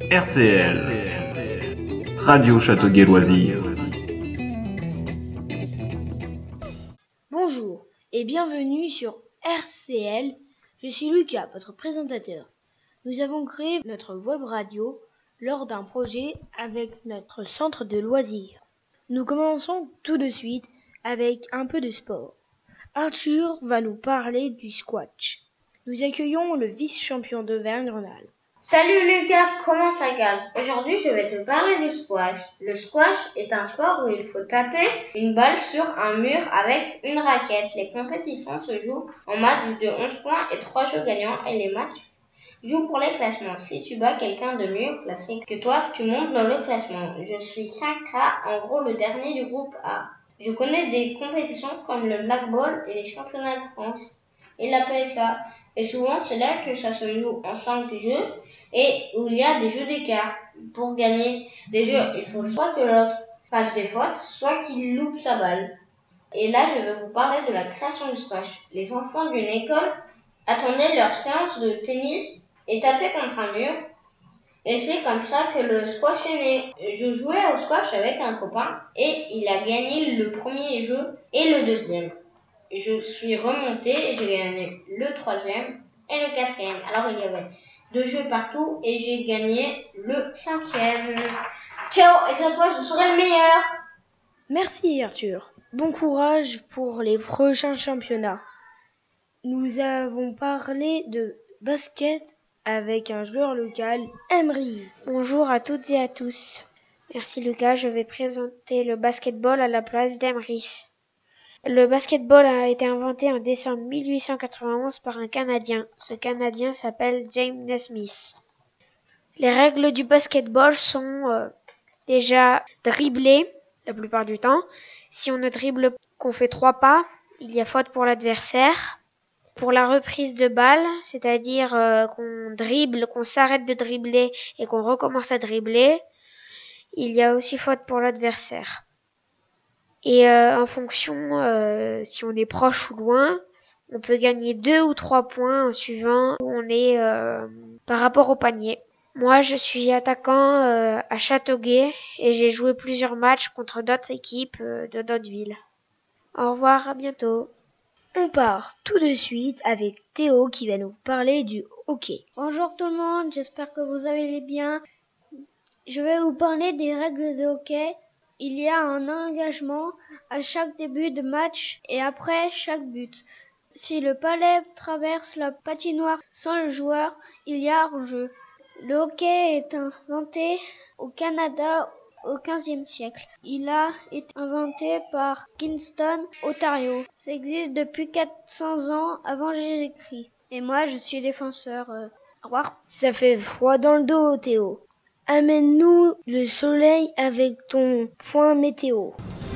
RCL, Radio Châteauguay Loisirs. Bonjour et bienvenue sur RCL, je suis Lucas, votre présentateur. Nous avons créé notre web radio lors d'un projet avec notre centre de loisirs. Nous commençons tout de suite avec un peu de sport. Arthur va nous parler du squash. Nous accueillons le vice-champion d'Auvergne-Rhône-Alpes. Salut Lucas, comment ça gaz? Aujourd'hui, je vais te parler du squash. Le squash est un sport où il faut taper une balle sur un mur avec une raquette. Les compétitions se jouent en matchs de 11 points et 3 jeux gagnants et les matchs jouent pour les classements. Si tu bats quelqu'un de mieux classé que toi, tu montes dans le classement. Je suis 5A, en gros le dernier du groupe A. Je connais des compétitions comme le blackball et les championnats de France et la PSA. Et souvent, c'est là que ça se joue en 5 jeux et où il y a des jeux d'écart. Pour gagner des jeux, il faut soit que l'autre fasse des fautes, soit qu'il loupe sa balle. Et là, je vais vous parler de la création du squash. Les enfants d'une école attendaient leur séance de tennis et tapaient contre un mur. Et c'est comme ça que le squash est né. Je jouais au squash avec un copain et il a gagné le premier jeu et le deuxième. Je suis remontée et j'ai gagné le troisième et le quatrième. Alors il y avait 2 jeux partout et j'ai gagné le 5e. Ciao, et cette fois je serai le meilleur. Merci Arthur. Bon courage pour les prochains championnats. Nous avons parlé de basket avec un joueur local, Emery. Bonjour à toutes et à tous. Merci Lucas, je vais présenter le basketball à la place d'Emery. Le basketball a été inventé en décembre 1891 par un Canadien. Ce Canadien s'appelle James Naismith. Les règles du basketball sont déjà dribbler la plupart du temps. Si on ne dribble qu'on fait 3 pas, il y a faute pour l'adversaire. Pour la reprise de balle, c'est-à-dire qu'on dribble, qu'on s'arrête de dribbler et qu'on recommence à dribbler, il y a aussi faute pour l'adversaire. Et en fonction, si on est proche ou loin, on peut gagner 2 ou 3 points en suivant où on est par rapport au panier. Moi, je suis attaquant à Châteauguay et j'ai joué plusieurs matchs contre d'autres équipes de d'autres villes. Au revoir, à bientôt. On part tout de suite avec Théo qui va nous parler du hockey. Bonjour tout le monde, j'espère que vous allez bien. Je vais vous parler des règles de hockey. Il y a un engagement à chaque début de match et après chaque but. Si le palet traverse la patinoire sans le joueur, il y a hors-jeu. Le hockey est inventé au Canada au XVe siècle. Il a été inventé par Kingston, Ontario. Ça existe depuis 400 ans avant Jésus-Christ. Et moi, je suis défenseur. Au revoir. Ça fait froid dans le dos, Théo. Amène-nous le soleil avec ton point météo.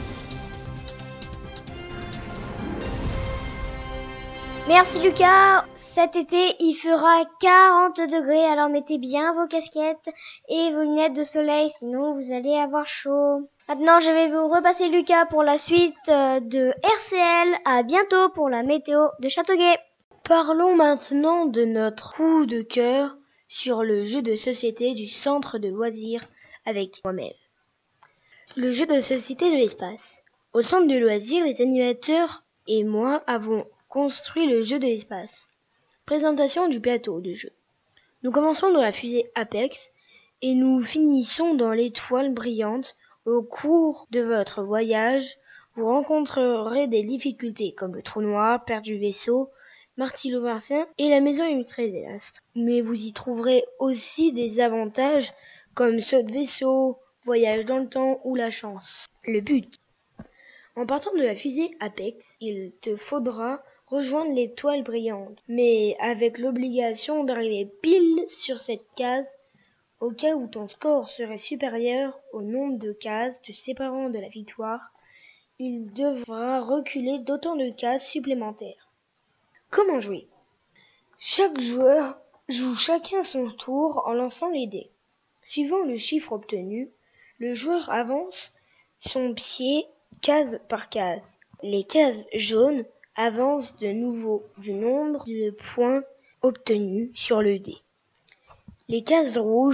Merci Lucas. Cet été, il fera 40 degrés, alors mettez bien vos casquettes et vos lunettes de soleil, sinon vous allez avoir chaud. Maintenant, je vais vous repasser Lucas pour la suite de RCL. À bientôt pour la météo de Châteauguay. Parlons maintenant de notre coup de cœur sur le jeu de société du centre de loisirs avec moi-même. Le jeu de société de l'espace. Au centre de loisirs, les animateurs et moi avons construit le jeu de l'espace. Présentation du plateau de jeu. Nous commençons dans la fusée Apex et nous finissons dans l'étoile brillante. Au cours de votre voyage, vous rencontrerez des difficultés comme le trou noir, perte du vaisseau, Martillo martien et la maison illustrée des astres. Mais vous y trouverez aussi des avantages comme saut de vaisseau, voyage dans le temps ou la chance. Le but. En partant de la fusée Apex, il te faudra rejoindre l'étoile brillante, mais avec l'obligation d'arriver pile sur cette case au cas où ton score serait supérieur au nombre de cases te séparant de la victoire. Il devra reculer d'autant de cases supplémentaires. Comment jouer? Chaque joueur joue chacun son tour en lançant les dés. Suivant le chiffre obtenu, le joueur avance son pied case par case. Les cases jaunes avancent de nouveau du nombre de points obtenus sur le dé. Les cases rouges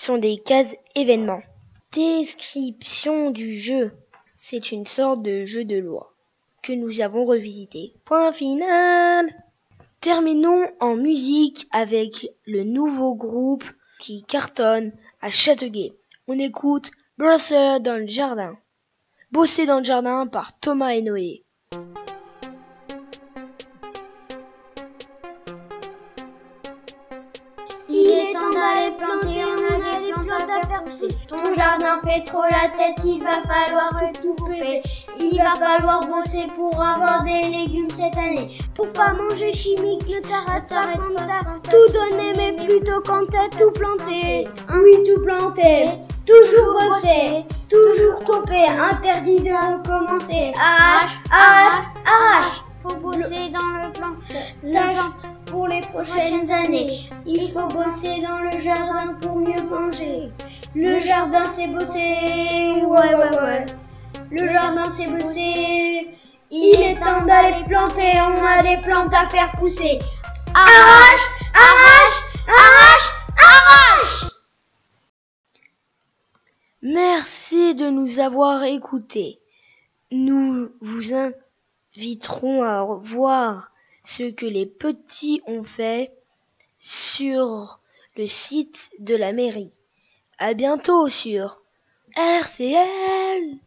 sont des cases événements. Description du jeu. C'est une sorte de jeu de loi que nous avons revisité. Point final. Terminons en musique avec le nouveau groupe qui cartonne à Châteauguay. On écoute Bosser dans le jardin. Bosser dans le jardin par Thomas et Noé. Il est temps d'aller planter, on a des plantes à faire pousser. Ton jardin fait trop la tête, il va falloir tout couper. Il va falloir bosser pour avoir des légumes cette année. Pour pas manger chimique, ne t'arrête pas quand t'as tout donné, mais plutôt quand t'as tout planté. Oui, tout planté, toujours bosser, toujours couper, interdit de recommencer. Arrache, arrache, arrache. Faut bosser dans le plan, pour les prochaines années. Il faut bosser dans le jardin pour mieux manger. Le jardin c'est bosser, ouais. Le jardin c'est bosser. Il est temps d'aller planter, on a des plantes à faire pousser. Arrache, arrache, arrache, arrache. Merci de nous avoir écoutés. Nous vous inviterons à voir ce que les petits ont fait sur le site de la mairie. À bientôt sur RCL.